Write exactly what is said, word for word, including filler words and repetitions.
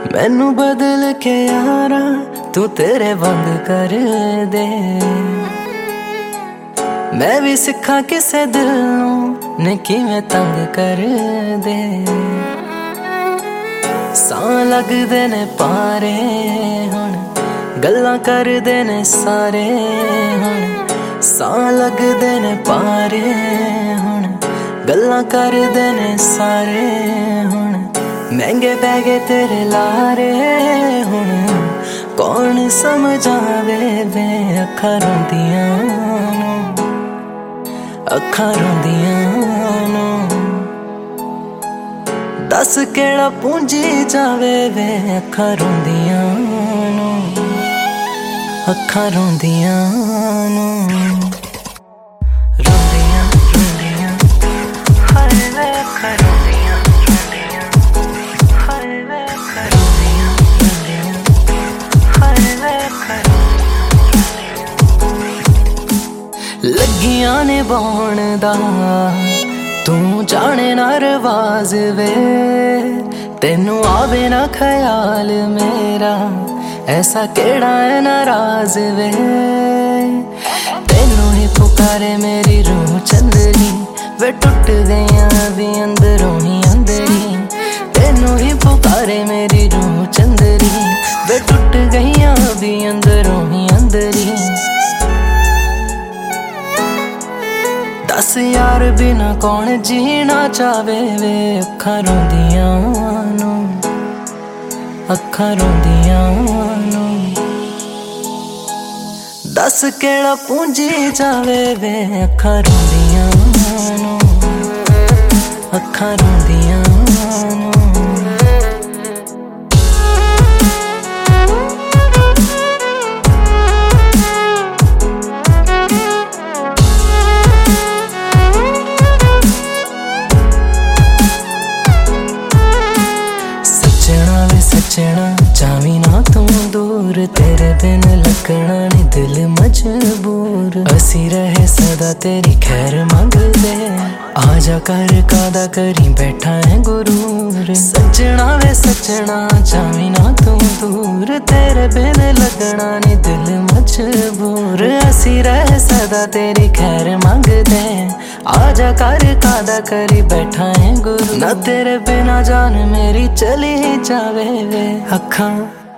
मैनू बदल के यारा तू तेरे बंद कर दे। मैं भी सिखा किसे दिल नूं ने किवें तंग कर दे। सां लगदे ने पारे हुण गल्लां करदे ने सारे हुण। सां लगदे ने पारे हुण गल्लां करदे ने सारे हुण। महंगे पै गए तेरे लारे हुण कौन समझावे वे अखां रोंदियां नूं अखां रोंदियां नूं। दस केड़ा पूंजी जावे वे अखां रोंदियां नूं अखां रोंदियां नूं। रोंदियां रोंदियां हाय वे अखां रोंदियां रोंदियां हाय वे अखां रोंदियां रोंदियां हाय वे अखां रोंदियां। लगियां ने बौण दा तू जाने ना रवाज वे। तेनू आवे ना ख्याल मेरा ऐसा केड़ा है नाराज वे। तेनू ही पुकारे मेरी रूह चंदरी वे टुट गईयां भी अंदरों ही अंदरी। तेनू ही पुकारे मेरी रूह चंदरी वे टुट गईयां भी अंदरों ही अंदरी। दस यार बिना कौन जीना चावे वे अखां रोंदियां नूं अखां रोंदियां नूं। दस केड़ा पूंजी जावे वे अखां रोंदियां नूं अखां रोंदियां नूं। सजना जावी ना तू दूर तेरे बिन लगना नी दिल मजबूर। असी रहे सदा तेरी खैर मंगदे आजा कर कादा करी बैठा है गुरूर। सजना वे सजना जावी ना तू दूर तेरे बिन लगना नी दिल मजबूर। असी रहे सदा तेरी खैर मंगदे आजा कर कादा करी बैठा है गुरू। ना तेरे बिना जान मेरी चली जावे वे अखां